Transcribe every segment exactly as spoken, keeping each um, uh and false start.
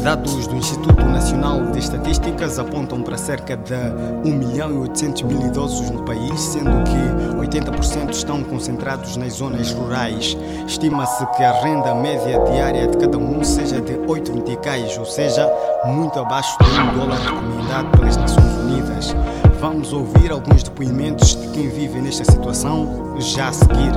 dados do Instituto Nacional de Estatísticas apontam para cerca de um milhão e oitocentos mil idosos no país, sendo que oitenta por cento estão concentrados nas zonas rurais. Estima-se que a renda média diária de cada um seja de oito meticais, ou seja, muito abaixo de um dólar recomendado pelas Nações Unidas. Vamos ouvir alguns depoimentos de quem vive nesta situação já a seguir.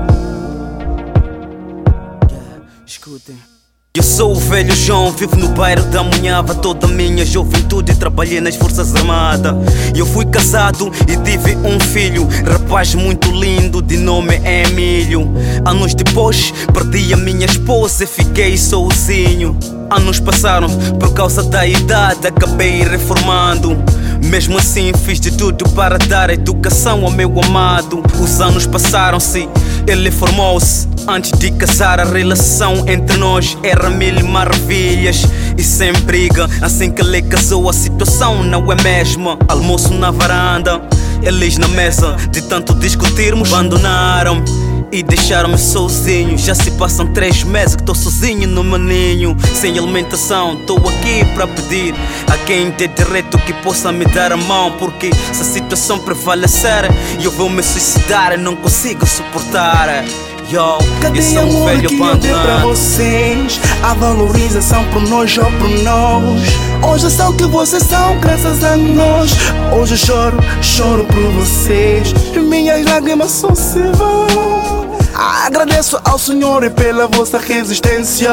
Escutem. Eu sou o velho João, vivo no bairro da Munhava. Toda a minha juventude trabalhei nas Forças Armadas. Eu fui casado e tive um filho, rapaz muito lindo, de nome Emílio. Anos depois perdi a minha esposa e fiquei sozinho. Anos passaram, por causa da idade acabei reformando. Mesmo assim fiz de tudo para dar educação ao meu amado. Os anos passaram-se, ele formou-se. Antes de casar a relação entre nós era mil maravilhas e sem briga. Assim que ele casou a situação não é mesmo. Almoço na varanda, eles na mesa. De tanto discutirmos abandonaram e deixaram-me sozinho. Já se passam três meses que estou sozinho no maninho. Sem alimentação, estou aqui para pedir a quem tem direito que possa me dar a mão. Porque se a situação prevalecer eu vou me suicidar e não consigo suportar. Yo, cadê amor velho que eu dei pra vocês? A valorização por nós ou por nós. Hoje são que vocês são graças a nós. Hoje eu choro, choro por vocês. E minhas lágrimas só se vão. Agradeço ao Senhor pela vossa resistência.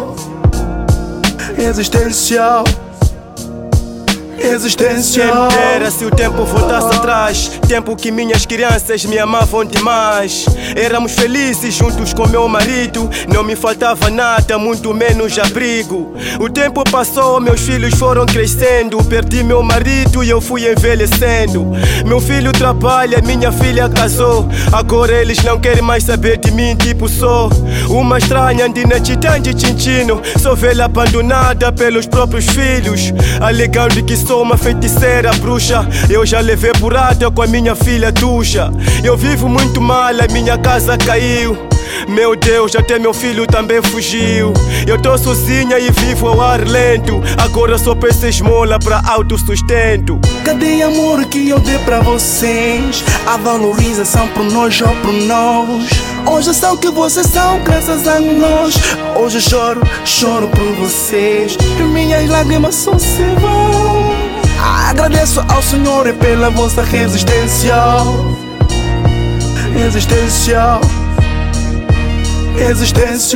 Resistência. Existência. Quem dera se o tempo voltasse atrás, tempo que minhas crianças me amavam demais. Éramos felizes juntos com meu marido, não me faltava nada, muito menos abrigo. O tempo passou, meus filhos foram crescendo. Perdi meu marido e eu fui envelhecendo. Meu filho trabalha, minha filha casou. Agora eles não querem mais saber de mim, tipo sou uma estranha andina titã de Tinchino. Sou velha abandonada pelos próprios filhos, alegando que sou uma feiticeira bruxa. Eu já levei burrada com a minha filha ducha. Eu vivo muito mal, a minha casa caiu. Meu Deus, até meu filho também fugiu. Eu tô sozinha e vivo ao ar lento. Agora só peço esmola pra autossustento. Cadê amor que eu dei pra vocês? A valorização por nós ou por nós. Hoje são que vocês são graças a nós. Hoje eu choro, choro por vocês. E minhas lágrimas só se vão. Agradeço ao Senhor pela vossa resistência. Resistência. Existência.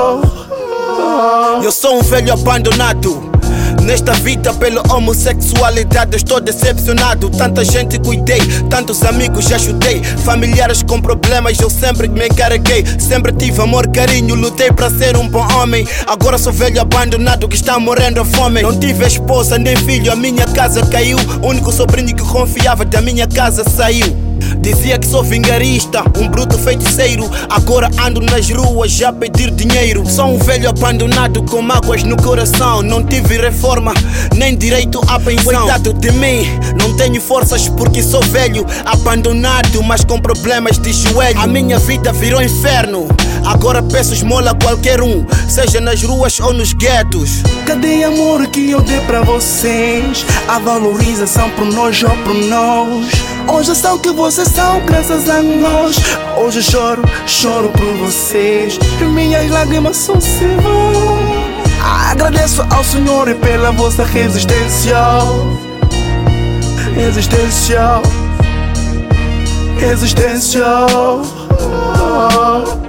Eu sou um velho abandonado nesta vida pela homossexualidade. Eu estou decepcionado. Tanta gente cuidei, tantos amigos já ajudei. Familiares com problemas eu sempre me encarreguei. Sempre tive amor, carinho, lutei para ser um bom homem. Agora sou velho abandonado que está morrendo a fome. Não tive esposa nem filho, a minha casa caiu. O único sobrinho que confiava da minha casa saiu. Dizia que sou vingarista, um bruto feiticeiro. Agora ando nas ruas já a pedir dinheiro. Sou um velho abandonado com mágoas no coração. Não tive reforma, nem direito à pensão. Coitado de mim, não tenho forças porque sou velho abandonado, mas com problemas de joelho. A minha vida virou inferno. Agora peço esmola a qualquer um, seja nas ruas ou nos guetos. Cadê amor que eu dei pra vocês? A valorização por nós ou por nós. Hoje são que vocês são graças a nós. Hoje eu choro, choro por vocês. E minhas lágrimas só se vão. Agradeço ao Senhor pela vossa resistência. Resistência. Resistência.